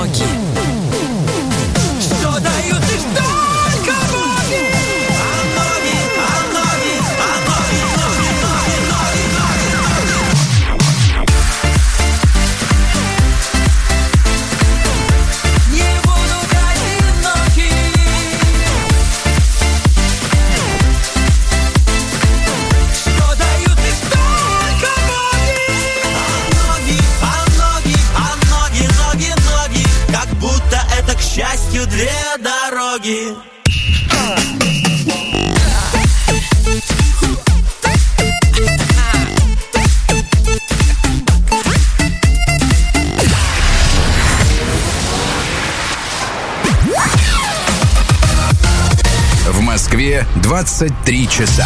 ноги. Что дают лишь только боги. Не будут одиноки. Что дают лишь только боги. Ноги, как будто это, к счастью, две дороги. В Москве 23 часа.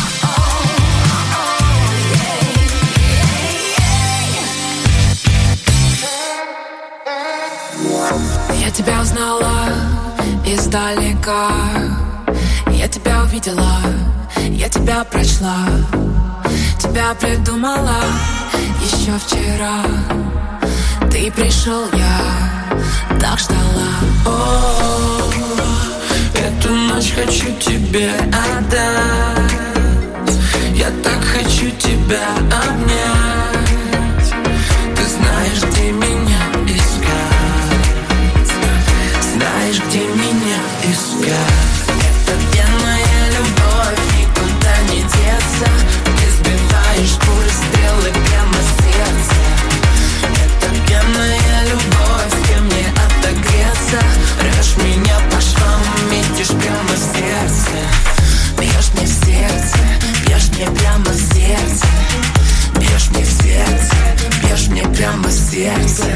Я тебя узнала издалека, я тебя увидела, я тебя прочла, тебя придумала еще вчера. Ты пришел, я так ждала. О, эту ночь хочу тебе отдать, я так хочу тебя обнять. Ты знаешь, где меня искать, знаешь, где меня искать. Это пьяная любовь, никуда не деться. Ты сбиваешь пуль, стрелы прямо в сердце. Это пьяная любовь, с кем мне отогреться. Режь меня по швам, метишь прямо в сердце. Бьешь мне в сердце, бьешь мне прямо в сердце. Бьешь мне в сердце, бьешь мне прямо в сердце.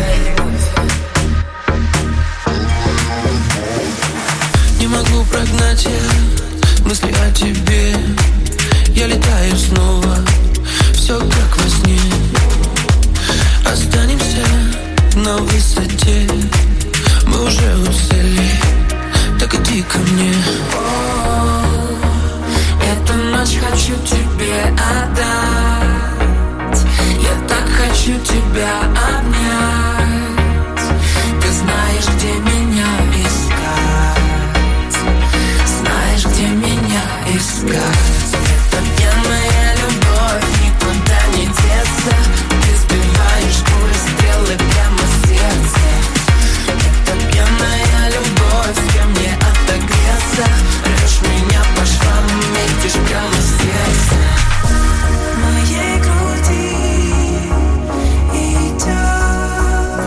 Не могу прогнать я мысли о тебе. Я летаю снова, все как во сне. Останемся на высоте, мы уже у цели, так иди ко мне. О, эту ночь хочу тебе отдать, я так хочу тебя обнять. Ты знаешь, где меня искать, знаешь, где меня искать. Это пьяная любовь, никуда не деться. Ты сбиваешь пуль, стрелы прямо в сердце. Это пьяная любовь, с кем мне отогреться. Режь меня по швам, метишь прямо в сердце. В моей груди идет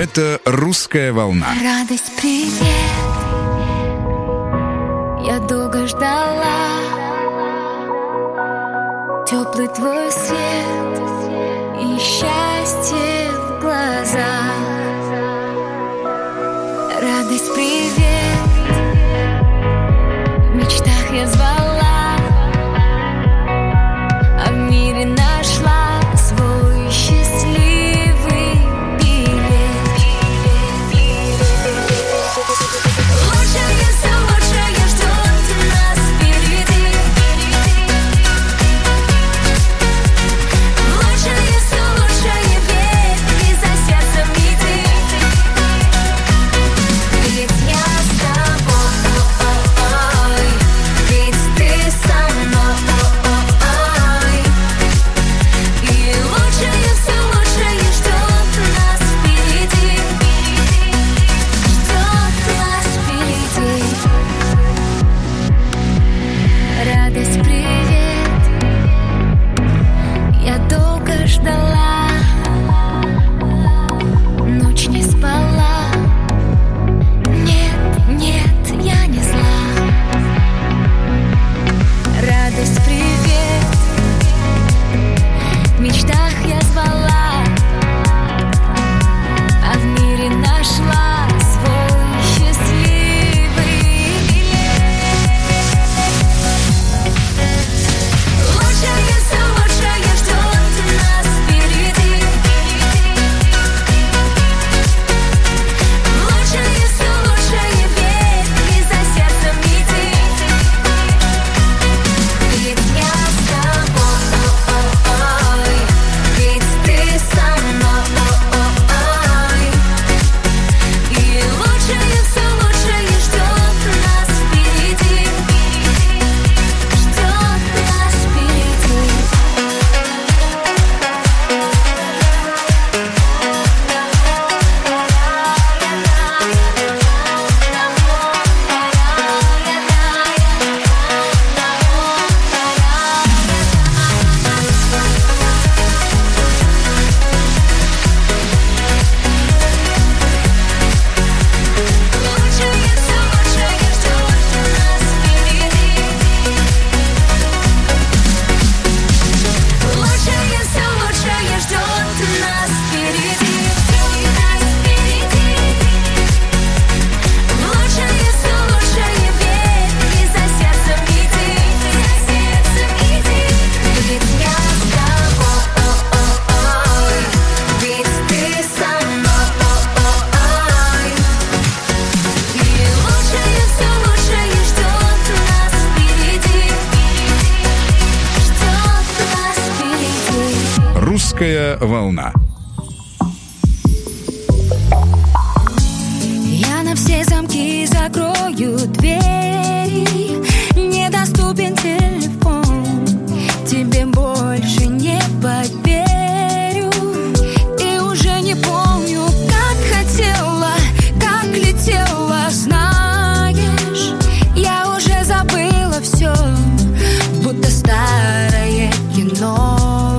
Это «Русская волна». Радость, привет. Я долго ждала теплый твой свет и счастье в глазах. Радость, привет. В мечтах я звала, а в мире нашла свой счастливый билет. Лучшее, все лучшее ждет нас впереди. Лучшее, все лучшее, верь, и за сердцем иди. Ведь я с тобой, ведь ты со мной. И лучшее, все лучшее ждет нас впереди. Ждет нас впереди. Радость, привет. Я долго ждала, ночь не спала. Нет, нет, я не зла. Радость, привет. В мечтах я звала, а в мире нашла свой счастливый билет. Лучшее, все лучшее ждет нас впереди. Лучшее, все лучшее, верь, и за сердцем иди. Ведь я с тобой, ведь ты со мной. И лучшее, все лучшее ждет нас впереди. Ждет нас впереди. Лучшее, все лучшее ждет нас впереди. Лучшее, все лучшее ждет нас впереди. Лучшее, все лучшее, верь, и за сердцем иди. Ведь я с тобой, ведь ты со мной. И лучшее, все лучшее ждет нас впереди. Ждет нас впереди. «Русская волна». Я на все замки закрою двери. Недоступен телефон, тебе больше не поверю. И уже не помню, как хотела, как летела, знаешь. Я уже забыла все, будто старое кино.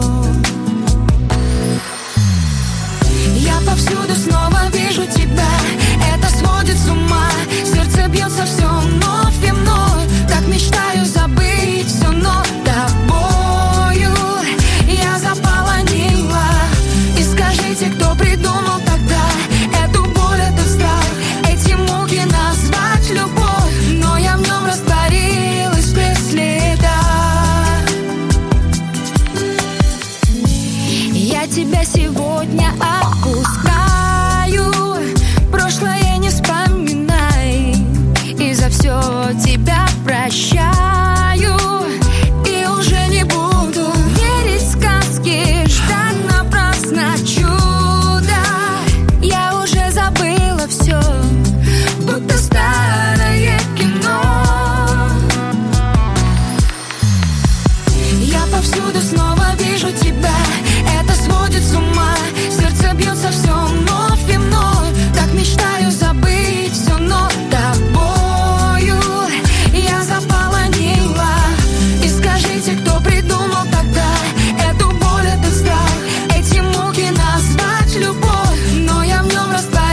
Я повсюду снова вижу тебя. Это сводит с ума. Сердце бьется все вновь и вновь. Так мечтаю забыть все, но тобою я заполонила. И скажите, кто придумал тогда эту боль, этот страх, эти муки назвать любовь. Но я в нем растворилась без следа. Я тебя сегодня отпускаю. Прошлое не вспоминай. И за все тебя прощаю. И уже не буду верить в сказки, ждать напрасно чуда. Я уже забыла все, будто старое кино. Я повсюду снова вижу тебя. Это сводит с ума. Сердце бьется все вновь и вновь. Так мечтаю забыть все, но тобою я заполонила. И скажите, кто придумал тогда эту боль, этот страх, эти муки назвать любовь. Но я в нем растворилась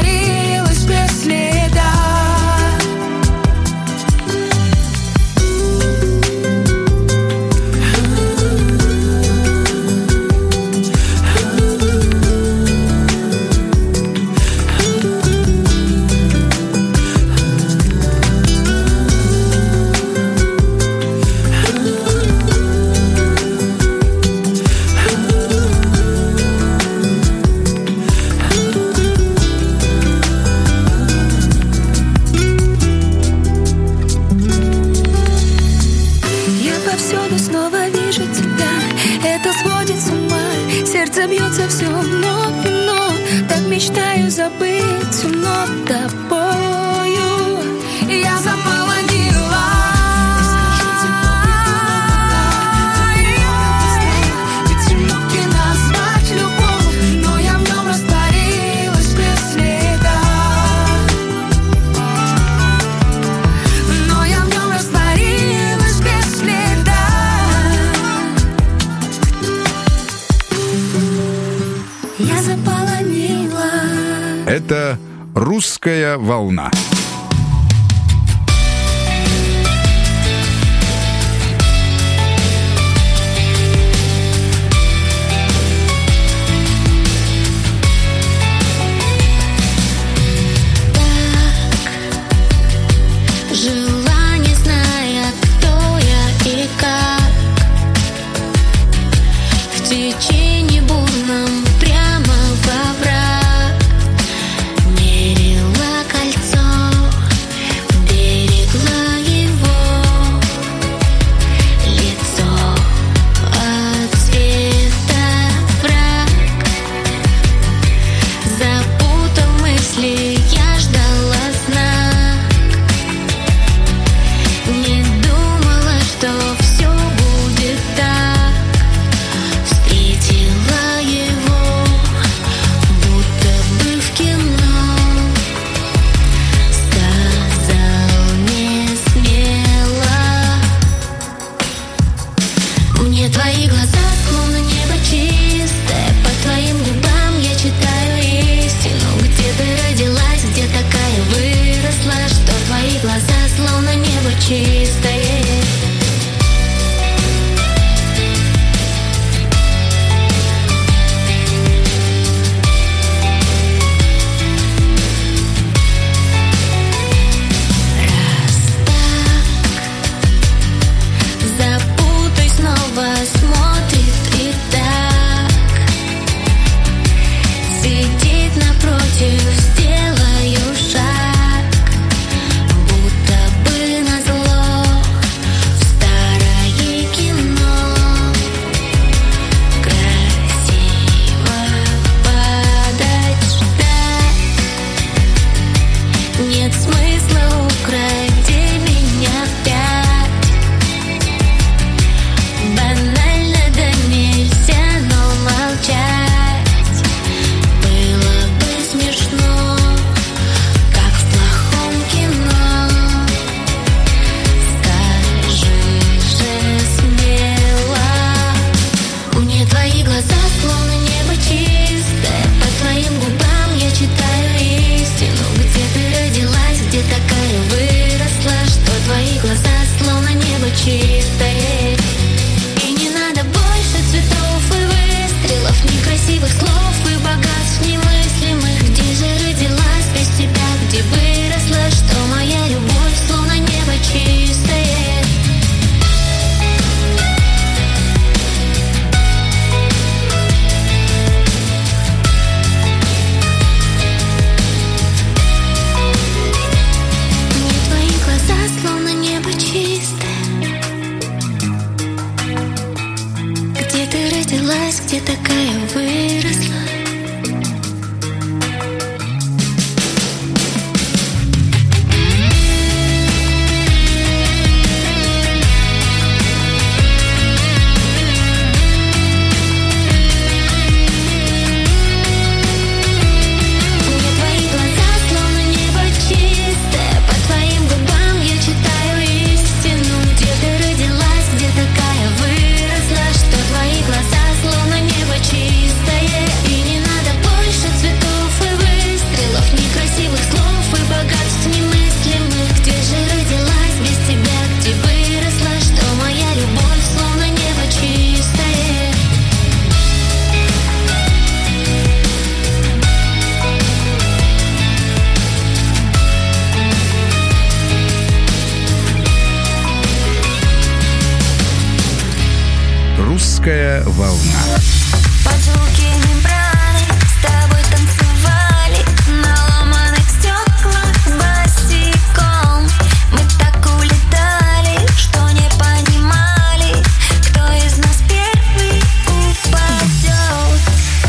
бьется все вновь и вновь. Так мечтаю забыть, но тобою я заполонила. Эти муки назвать любовь, но я в нем растворилась без следа. Но я в нем растворилась без следа. Я заполонила. Это «Русская волна». Жила, не зная, кто я и как, в течение бурном прямо во враг. Мерила кольцо, берегла его лицо от света враг. Запутал мысли, я ждала знак. Не думала, что все будет так. Встретила его, будто бы в кино. Сказал не смело: мне твои глаза словно небо чистое. По твоим губам я читаю истину. Где ты родилась, где такая выросла, что твои глаза словно небо чистое. Раз так, запутай снова, смотрит и так. Сидит напротив, сделаю шаг, будто бы назло в старое кино. Красиво подать, ждать. Нет смысла, укради меня опять. Банально, да нельзя, но молчать было бы смешно, как в плохом кино. Скажи же смело: мне твои глаза словно небо чистое. По твоим губам я читаю истину. Где ты родилась, где такая выросла, что твои глаза словно небо чистое. И не надо больше цветов и выстрелов, некрасивых слов и богатств немыслимых. Где же родилась без тебя, где выросла, что моя любовь словно небо чистое. Мне твои глаза словно небо чистое. Где ты родилась, где такая выросла. Мне твои глаза словно небо чистое. По твоим губам я читаю истину. Где ты родилась, где такая выросла, что твои глаза словно небо чистое. И не надо больше цветов и выстрелов, некрасивых слов и богатств немыслимых. Где же родилась без тебя, где выросла, что моя любовь словно небо чистое. «Русская волна». Под звуки мембраны с тобой танцевали на ломаных стеклах босиком. Мы так улетали, что не понимали, кто из нас первый упадет.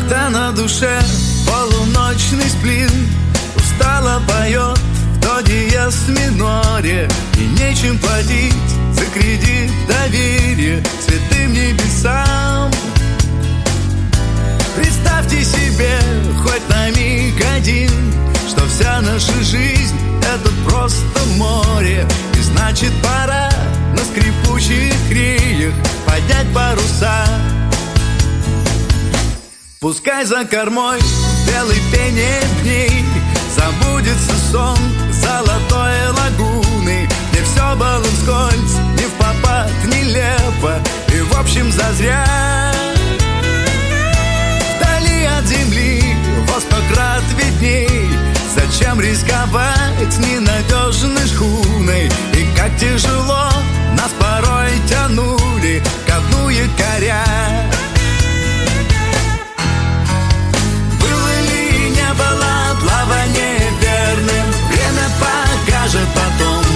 когда на душе полуночный сплин устало поет в до диез миноре, и нечем платить за кредит доверия святым небесам. Представьте себе хоть на миг один, что вся наша жизнь — это просто море, и значит пора на скрипучих реях поднять паруса. Пускай за кормой белый пение дней забудется сон золотой лагуны, где все было вскользь, не впопад, нелепо и в общем зазря. Вдали от земли во 100 крат видней, зачем рисковать ненадежной шхуной? И как тяжело нас порой тянули ко дну якоря. Было ли, не было плавание верным, время покажет потом.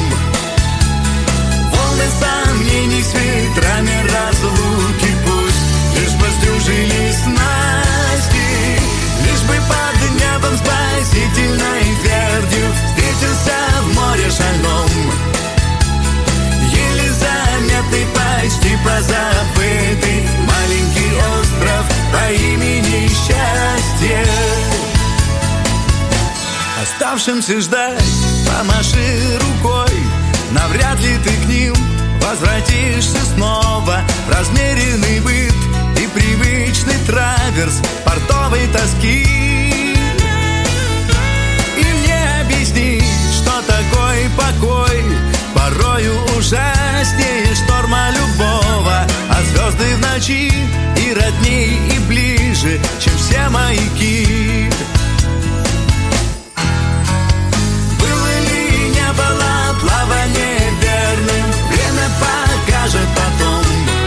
Волны сомнений с ветрами разлуки пусть лишь воздюжили снасти, лишь бы под небом спасительной твердью встретился в море шальном. Еле заметный, почти позабытый маленький остров по имени Счастье. Оставшимся ждать помаши рукой, навряд ли ты к ним возвратишься снова. Размеренный быт и привычный траверс портовой тоски. И мне объяснить, что такой покой порою ужаснее шторма любого, а звезды в ночи и родней, и ближе, чем все маяки. Было ли, не было плавание верным, время покажет потом.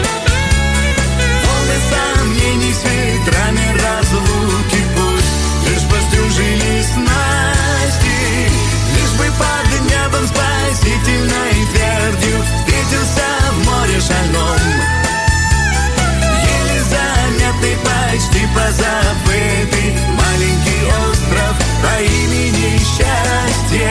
Волны сомнений с ветрами разлуки пусть лишь воздюжили снасти, лишь бы под небом спасительной твердью встретился в море шальном. Еле заметный, почти позабытый маленький остров по имени Счастье.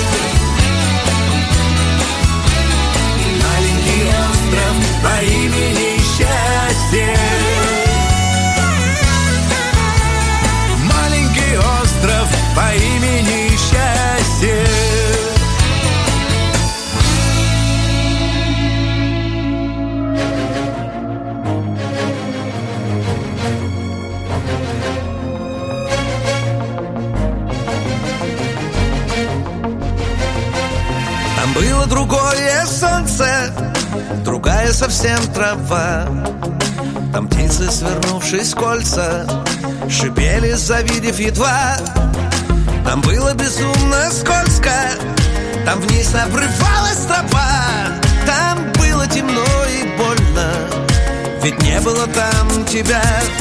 Маленький остров по имени Счастье. Маленький остров по имени Счастье. Там было другое солнце, другая совсем трава. Там птицы, свернувшись в кольца, шипели, завидев едва. Там было безумно скользко, там вниз обрывалась тропа. Там было темно и больно, ведь не было там тебя.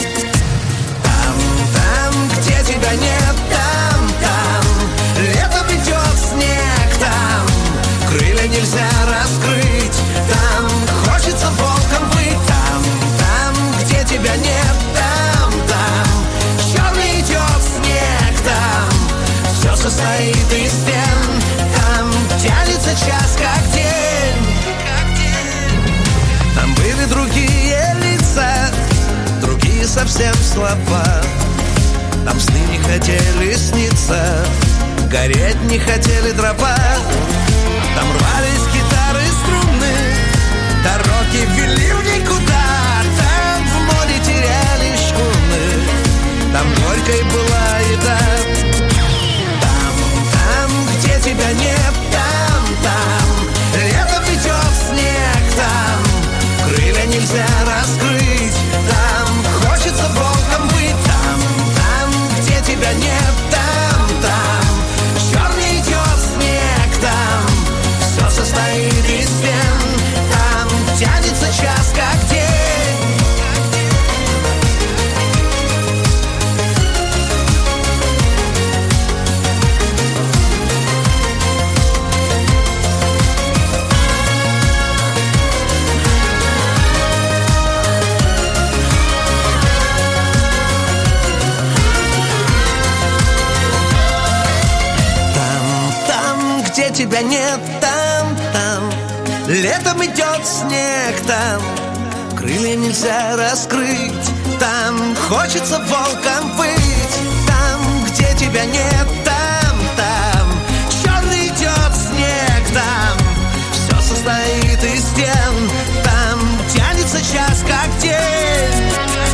Там, где тебя нет, там лето метет снег, там крылья нельзя раскрыть, там хочется волком быть. Там, где тебя нет, там черный идет снег, там все состоит из стен, там тянется час как день. Там были другие лица, другие совсем слова. Там сны не хотели сниться, гореть не хотели дрова. Там рвались гитары, струны, дороги вели в никуда. Там в море теряли шхуны, там горькой была еда. Там, где тебя нет, там лето метет снег, там крылья нельзя раскрыть, там хочется волком быть. Там, где тебя нет, там черный идет снег, там все состоит из стен, там тянется час как день. тебя нет, там, там. Летом идет снег, там. Крылья нельзя раскрыть, там. Хочется волком быть, там, где тебя нет, там, там. Черный идет снег, там. Все состоит из стен, там. Тянется час, как день.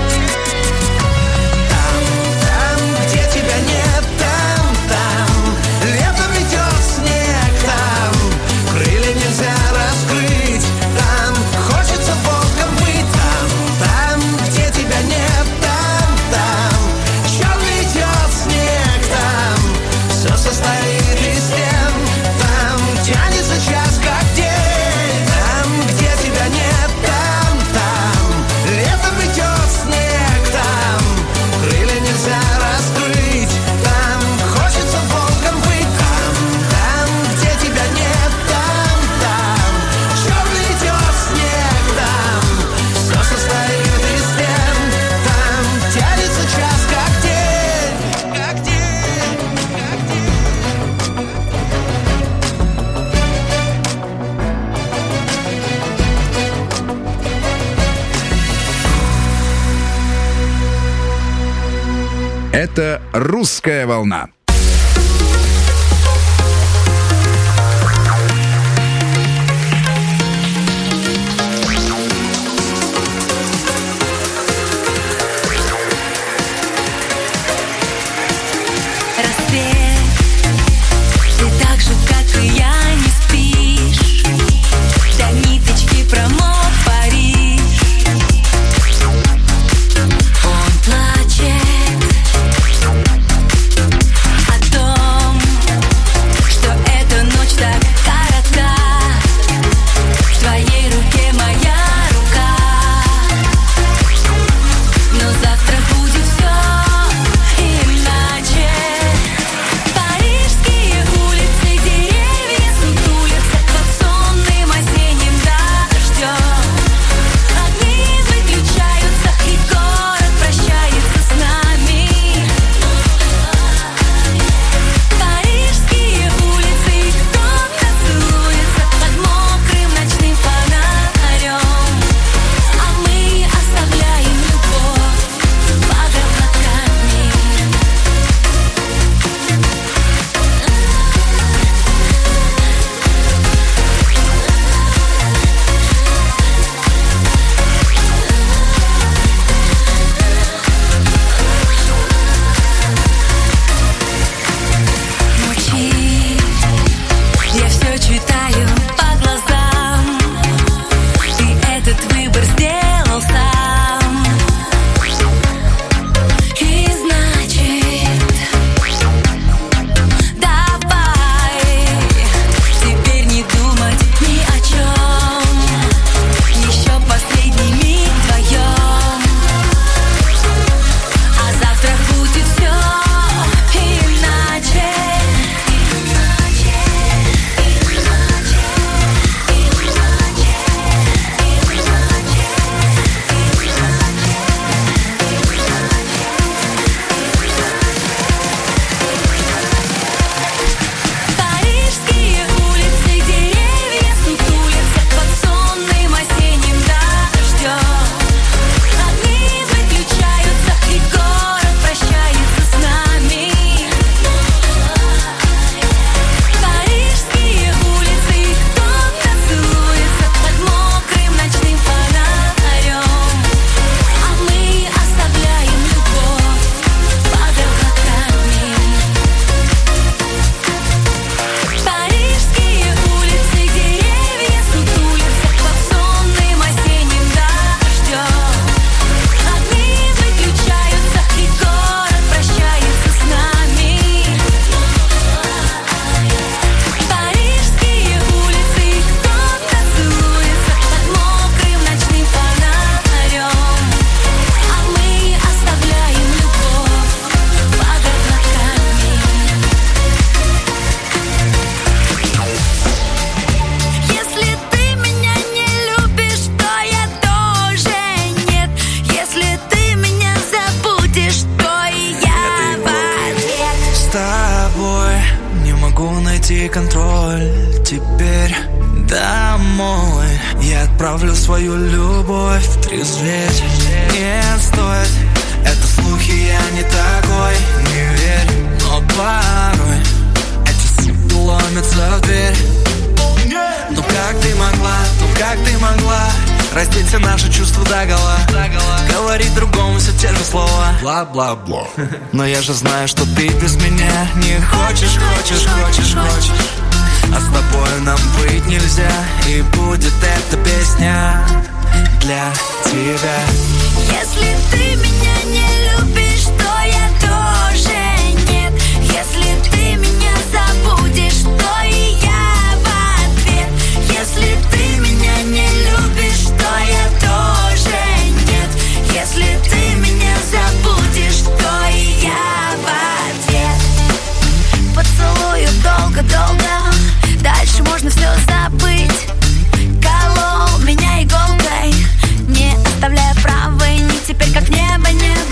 Там, там, где тебя нет, там, там. Летом идет снег, там. Крылья нельзя раскрыть, там. Хочется волком быть, там, там, где тебя нет, там, там. Черный идет снег, там. Все состоит из стен, там. Тянется час, как день. Там, где тебя нет, там, там. Летом идет снег, там. Крылья нельзя раскрыть, там. Хочется волком быть, там, там, где тебя нет, там, там. Черный идет снег, там. Все состоит из стен, там. Тянется час, как день, как день, как день. Это «Русская волна». Рассвет, ты так же, как и я, не спишь. До ниточки промок Париж. Он плачет, отправлю свою любовь трезветь. Не стоит, это слухи, я не такой. Не верь, но порой эти суки ломятся в дверь. Ну как ты могла раздеть все наши чувства догола, говорить другому все те же слова, бла-бла-бла. Но я же знаю, что ты без меня не хочешь. А с тобой нам быть нельзя, и будет эта песня для тебя. Если ты меня не любишь, то я тоже нет. Если ты меня забудешь, то и я в ответ. Если ты меня не любишь, то я тоже нет. Если ты меня забудешь, то и я в ответ. Поцелую долго-долго, дальше можно все забыть. Колол меня иголкой, не оставляя правой нить. Теперь как небо.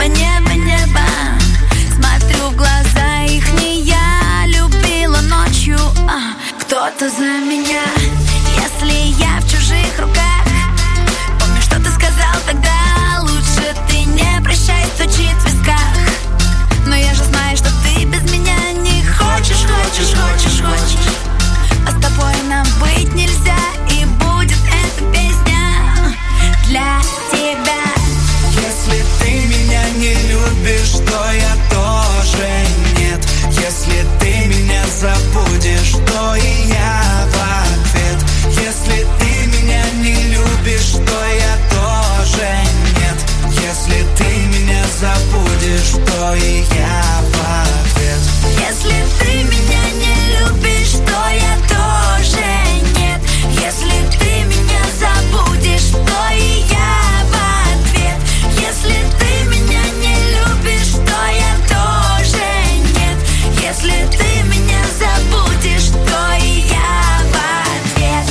Смотрю в глаза их, не я любила ночью, кто-то за меня. Если я в чужих руках, помню, что ты сказал тогда. Лучше ты не прощай, стучит в висках. Но я же знаю, что ты без меня не хочешь. А с тобой нам быть нельзя, и будет эта песня для тебя. Если ты меня не любишь, то я тоже нет. Если ты меня забудешь, то и я в ответ. Если ты меня не любишь, то я тоже нет. Если ты меня забудешь, то и я в ответ. Если ты меня не любишь, то я тоже нет. Если ты меня забудешь, то и я в ответ. Если ты меня не любишь, то я тоже нет. Если ты меня забудешь, то и я в ответ.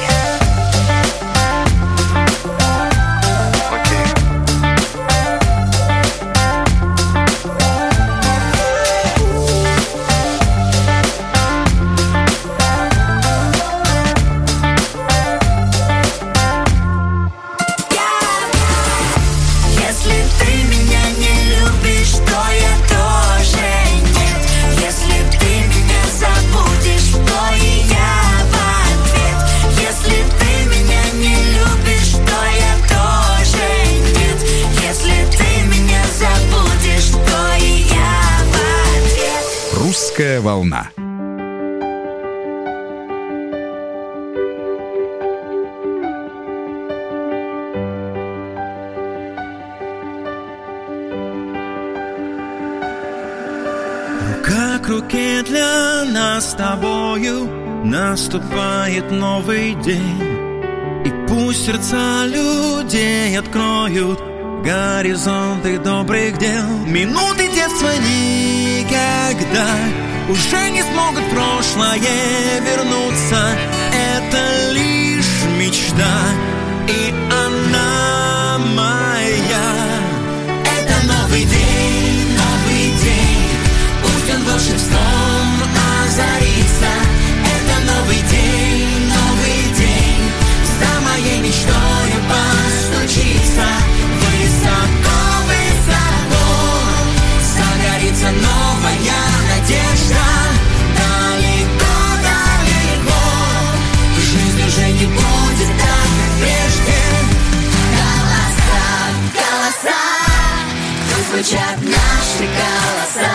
Если ты меня не любишь, то я тоже нет. Если ты меня забудешь, то и я в ответ. Если ты меня не любишь, то я тоже нет. Если ты меня забудешь, то и я в ответ. «Русская волна». Рука к руке для нас с тобою наступает новый день. И пусть сердца людей откроют горизонты добрых дел. Минуты детства никогда уже не смогут в прошлое вернуться. Это лишь мечта, и она моя. Это новый день, пусть он волшебством озарится. Это новый день, за моей мечтою постучится. Высоко-высоко загорится новая надежда. Далеко-далеко жизнь уже не будет так, как прежде. Голоса, пусть звучат наши голоса.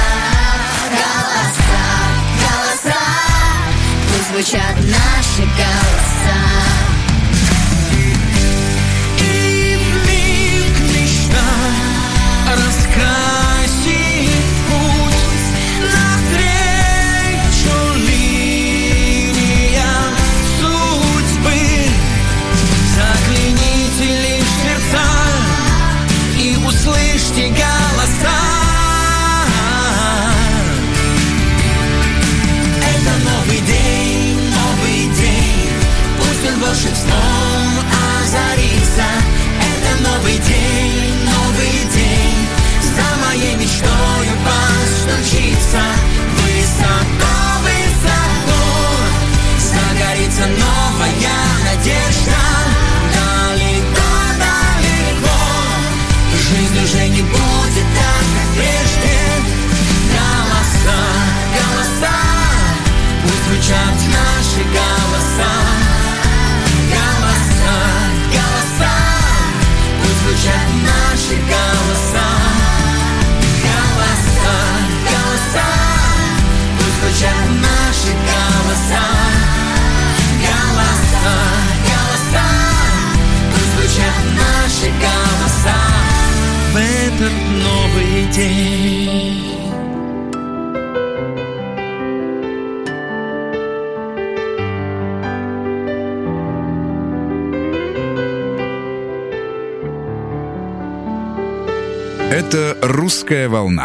Голоса, пусть звучат наши голоса. И вмиг мечта раскрасит путь навстречу линиям судьбы. Загляните лишь в сердца и услышьте голоса. Это новый день, зажигала сам в этот новый день. Это «Русская волна».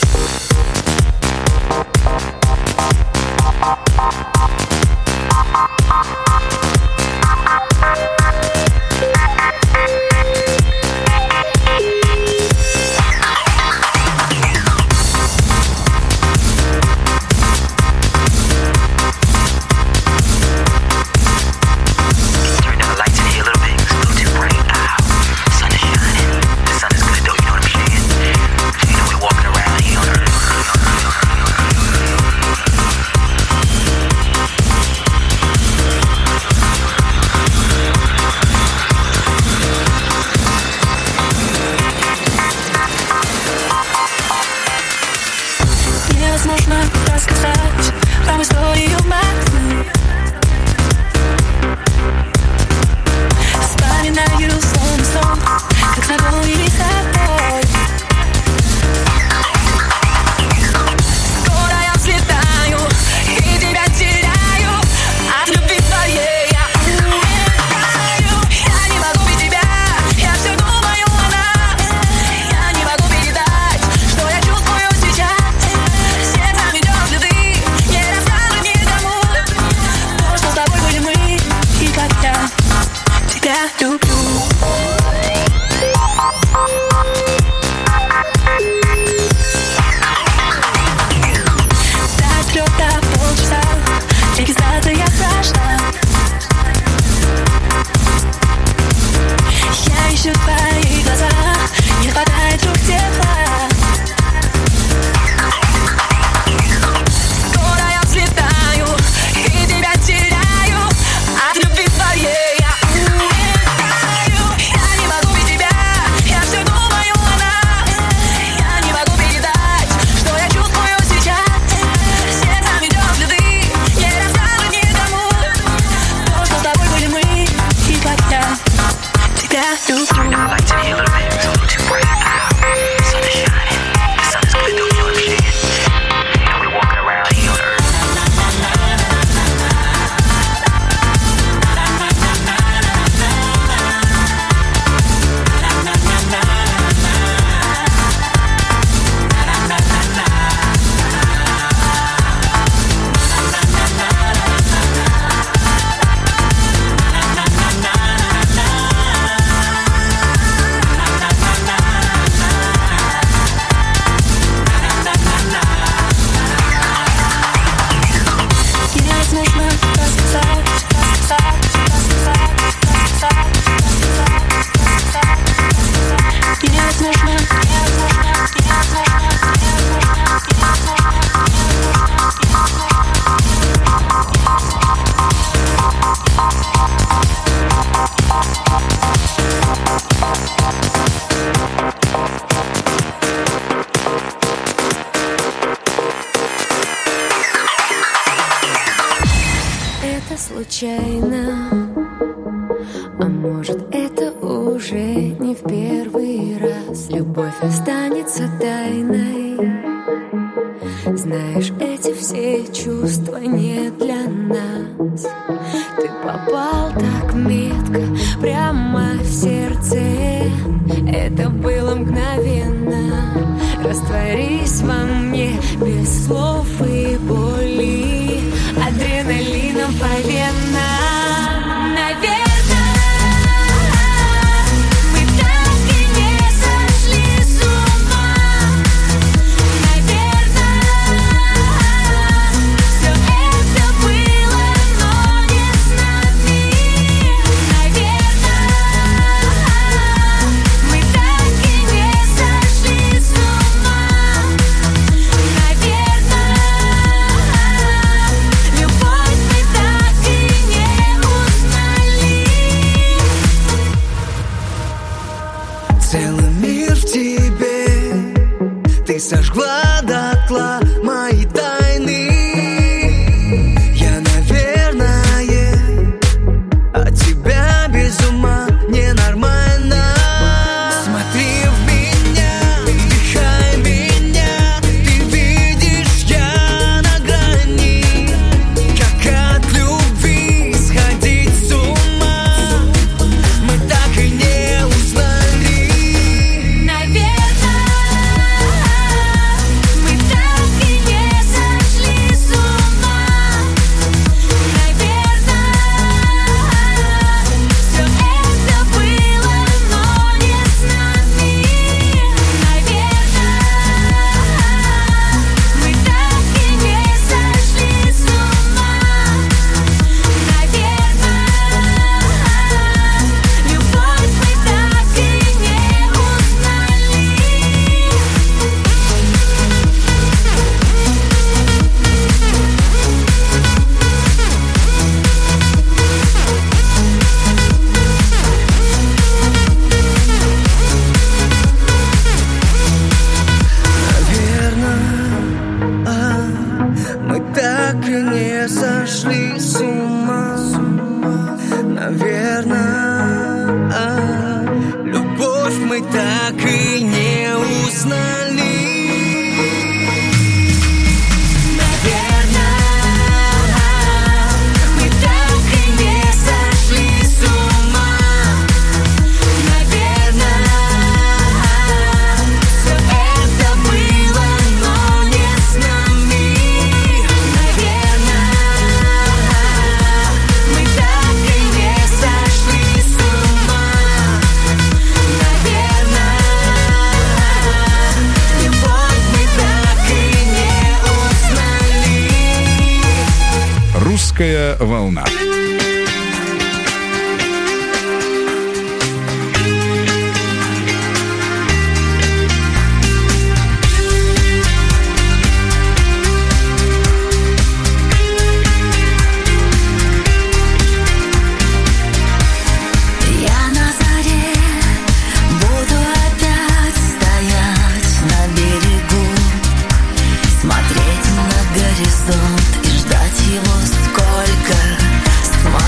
Случайно, а может это уже не в первый раз. Любовь останется тайной. Знаешь, эти все чувства не для нас. Ты попал так метко, прямо в сердце. Это было мгновенно. Растворись во мне без слов и боли. Адреналином по венам, наверное. Целый мир в тебе, ты сожгла дотла мои тайны. Я, наверное, от тебя без ума ненормально. мы так и не узнали. Русская волна. Смотреть на горизонт и ждать его сколько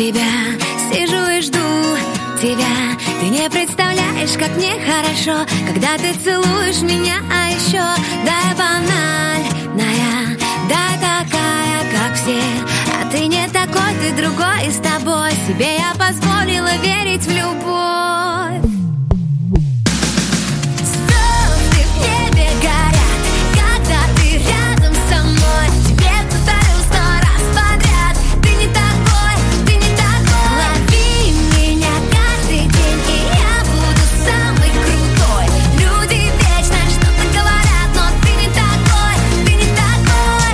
тебя, сижу и жду тебя. Ты не представляешь, как мне хорошо, когда ты целуешь меня, а еще да, я банальная, да, такая, как все. А ты не такой, ты другой, и с тобой себе я позволила верить в любовь. Звезды в небе горят, когда ты рядом со мной. Тебе повторю 100 раз подряд. Ты не такой, ты не такой. Лови меня каждый день, и я буду самый крутой. Люди вечно что-то говорят, но ты не такой, ты не такой.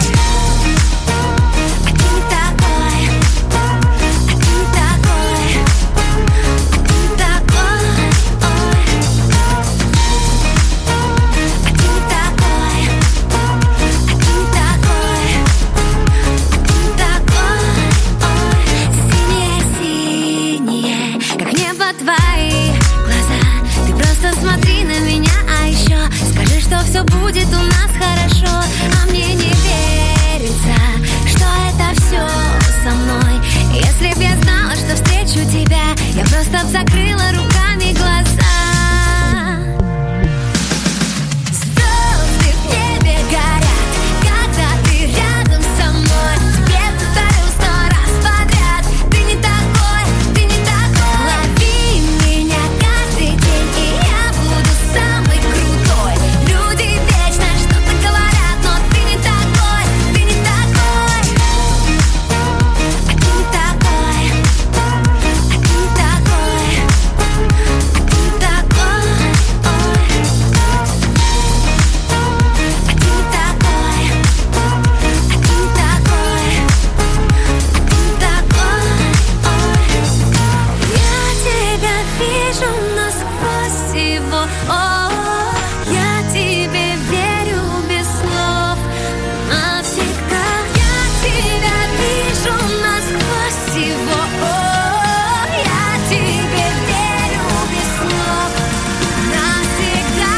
А ты не такой, а ты не такой, а ты не такой. Ой. А ты не такой, а ты не такой, синее-синее, как небо твои глаза. Ты просто смотри на меня, а еще скажи, что все будет у нас хорошо. А мне не верится, что это все со мной. Если б я знала, что встречу тебя, я просто б закрыла руками глаза. Звезды в небе горят, когда ты рядом со мной. Тебе повторю 100 раз подряд. Ты не такой, ты не такой. Лови меня каждый день, и я буду самый крутой. Люди вечно что-то говорят, но ты не такой, ты не такой. А ты не такой, а ты не такой, а ты не такой. Ой. А ты не такой, а ты не такой, а ты не такой. Ой. Я тебя вижу насквозь его. Я тебе верю без слов навсегда. Я тебя вижу насквозь его. Я тебе верю без слов навсегда.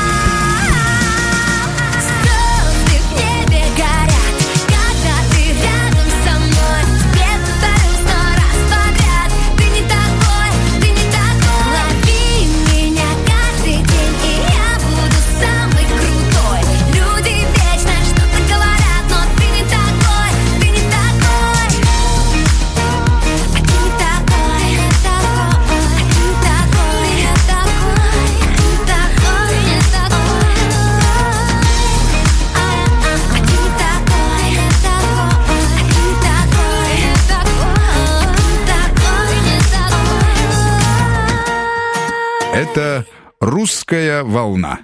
Звезды в небе горят, когда ты рядом со мной. Тебе повторю 100 раз подряд. Ты не такой, ты не такой. Лови меня каждый день, и я буду самый крутой. Люди вечно что-то говорят, но ты не такой, ты не такой. А ты не такой, ты не такой, ты не такой, ты не такой, ты не такой. А ты не такой, ты не такой, ты не такой. Это «Русская волна».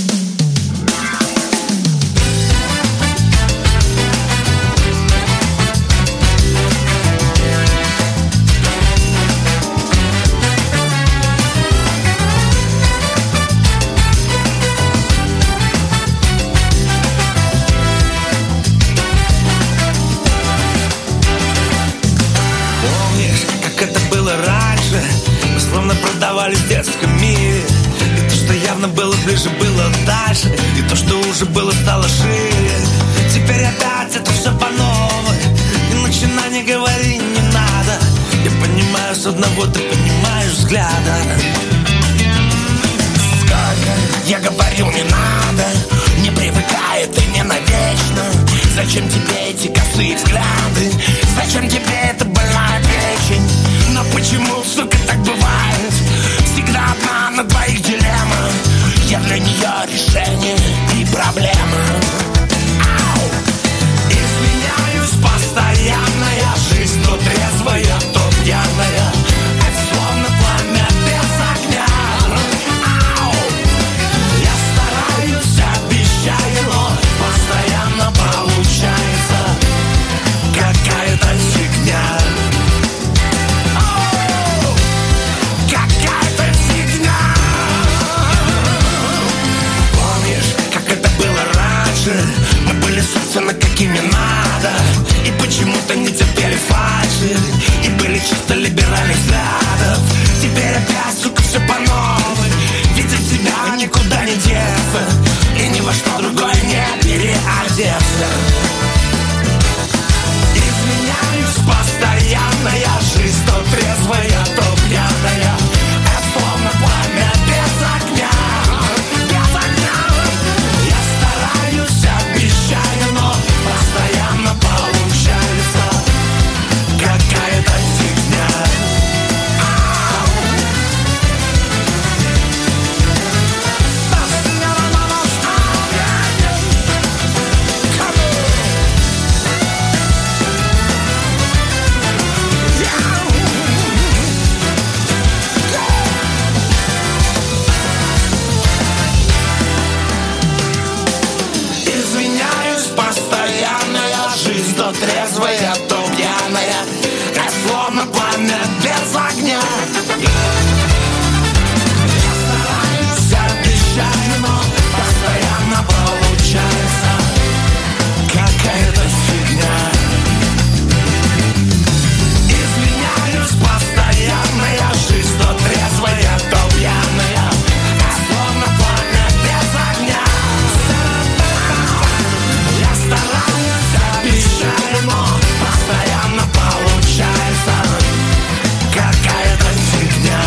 Помнишь, как это было раньше? Мы словно продавались в детском мире. И то, что явно было ближе, было дальше. И то, что уже было, стало шире. Теперь опять это все по новой. И начинай, не говори, не надо. Я понимаю с одного, ты понимаешь взгляда. Сколько я говорил, не надо. Не привыкай, ты не навечно. Зачем тебе эти косые взгляды? Зачем тебе эта больная печень? Но почему, сука, так бывает? Всегда одна на двоих дилемма. Я для нее решение и проблема. Ау! Изменяюсь постоянно. Я жизнь то трезвая, то пьяная. Это словно пламя без огня. Ау! Я стараюсь, обещаю, но постоянно получается какая-то фигня. Оу! Какая-то фигня. Помнишь, как это было раньше? то трезвая, то пьяная. Я словно пламя без огня. Я стараюсь обещать, но постоянно получается какая-то фигня. Изменяюсь постоянно, я жизнь то трезвая, то пьяная. Я словно пламя без огня. Я стараюсь обещать, но постоянно получается какая-то фигня.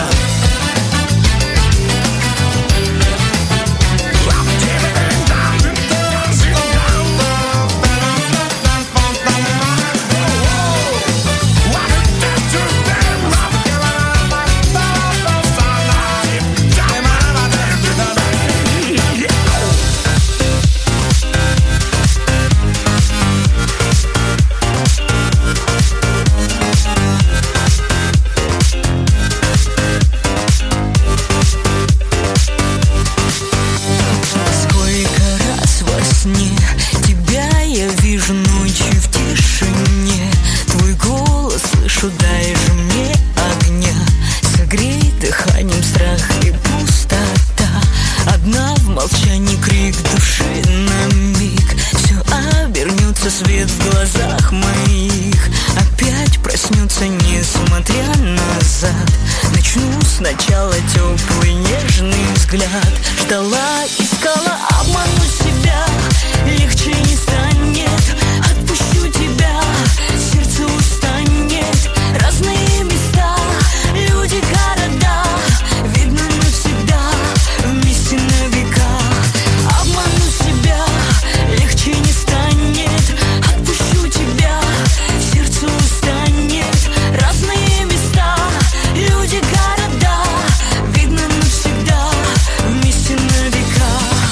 Свет в глазах моих опять проснется, несмотря назад. Начну сначала теплый нежный взгляд. Ждала, искала, обману себя. Легче не станет, отпущу тебя. Сердце устанет, разные места, люди, города. Видно навсегда, вместе на века. Обману себя, легче не станет, отпущу тебя, сердце устанет, разные места, люди, города, видно навсегда, вместе на века.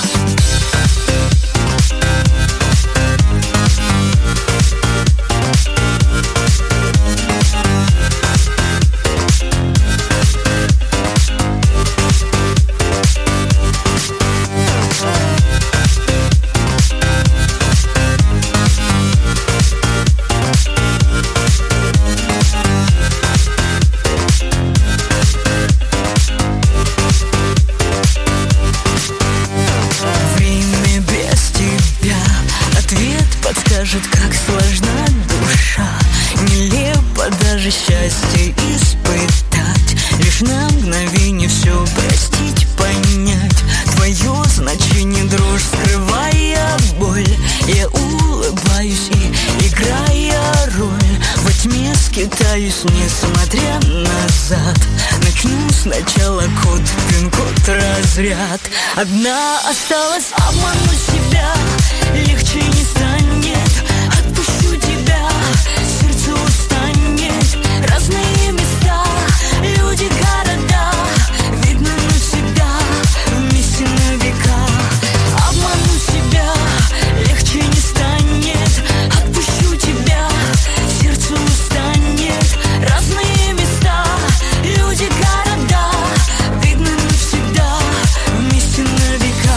Как сложна душа, нелепо даже счастье испытать. Лишь на мгновение все простить, понять твое значение, дрожь скрывая боль. Я улыбаюсь и, играя роль, во тьме скитаюсь, несмотря назад. Начну сначала код, пин-код, разряд. Одна осталась, обману себя, легче не станет, отпущу тебя, сердце устанет, разные места, люди, города, видно навсегда, вместе на века. Обману себя, легче не станет, отпущу тебя, сердце устанет, разные места, люди, города, видно навсегда, вместе на века.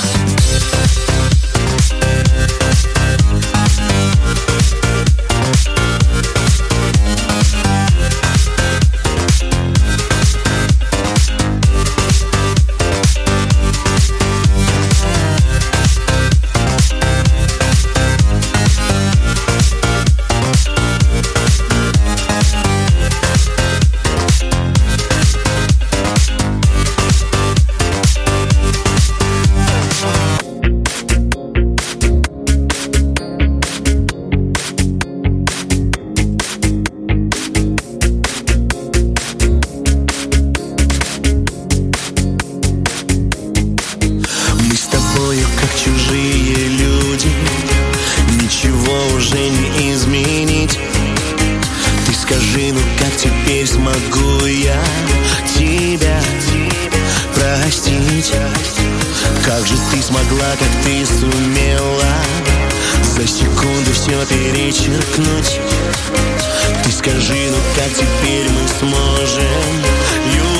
Как же ты смогла, как ты сумела за секунду все перечеркнуть? Ты скажи, ну как теперь мы сможем